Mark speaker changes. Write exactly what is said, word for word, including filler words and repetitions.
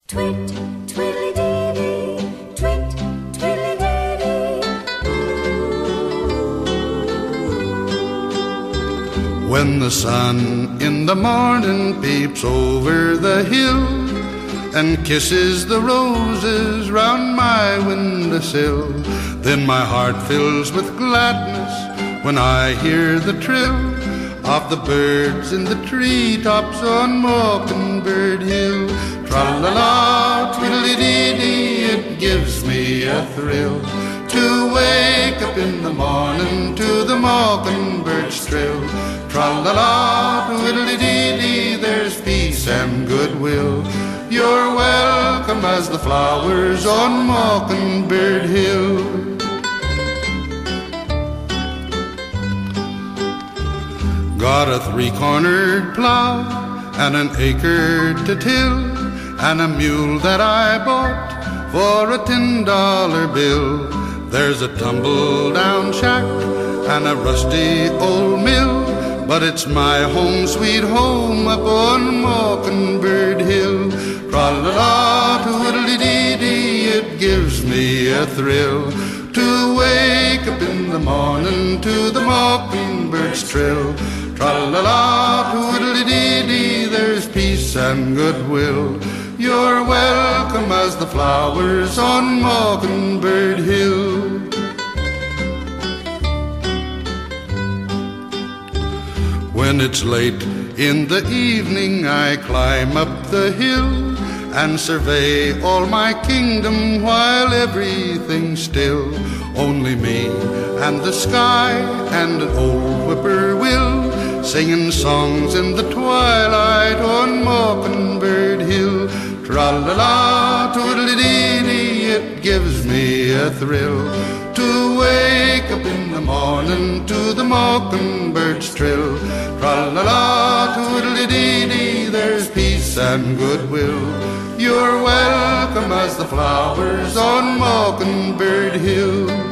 Speaker 1: Twit, twiddly-dee-dee, twit, twiddly-dee-dee.
Speaker 2: When the sun in the morning peeps over the hill and kisses the roses round my windowsill, then my heart fills with gladness when I hear the trill of the birds in the treetops on Mockingbird Hill. Tra-la-la, twiddly-dee-dee, it gives me a thrill to wake up in the morning to the mockingbird's trill. Tra-la-la, twiddly-dee-dee, there's peace and goodwill. You're welcome as the flowers on Mockingbird Hill. Got a three-cornered plow and an acre to till, and a mule that I bought for a ten-dollar bill. There's a tumble-down shack and a rusty old mill, but it's my home, sweet home, up on Mockingbird Hill. Tra-la-la, twiddly-dee-dee, it gives me a thrill to wake up in the morning to the mockingbird's trill. Tra-la-la, twiddly-dee-dee, there's peace and goodwill. You're welcome as the flowers on Mockingbird Hill. When it's late in the evening, I climb up the hill and survey all my kingdom while everything's still. Only me and the sky and an old whippoorwill singing songs in the twilight on Mockingbird Hill. Tra-la-la, twiddly-dee-dee, it gives me a thrill to wake up in the morning to the mockingbird's trill. Tra-la-la, twiddly-dee-dee, there's peace and goodwill. You're welcome as the flowers on Mockingbird Hill.